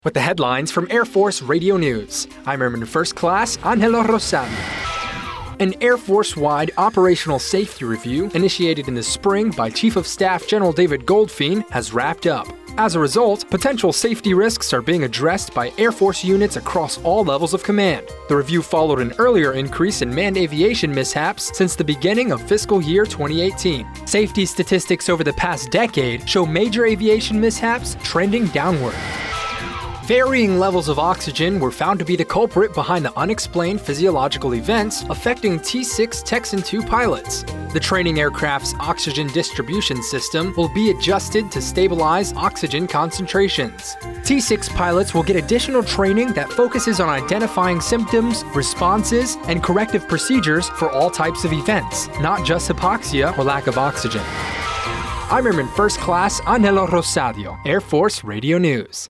With the headlines from Air Force Radio News, I'm Airman First Class Angelo Rosario. An Air Force-wide operational safety review initiated in the spring by Chief of Staff General David Goldfein has wrapped up. As a result, potential safety risks are being addressed by Air Force units across all levels of command. The review followed an earlier increase in manned aviation mishaps since the beginning of fiscal year 2018. Safety statistics over the past decade show major aviation mishaps trending downward. Varying levels of oxygen were found to be the culprit behind the unexplained physiological events affecting T-6 Texan II pilots. The training aircraft's oxygen distribution system will be adjusted to stabilize oxygen concentrations. T-6 pilots will get additional training that focuses on identifying symptoms, responses, and corrective procedures for all types of events, not just hypoxia or lack of oxygen. I'm Airman First Class Angelo Rosario, Air Force Radio News.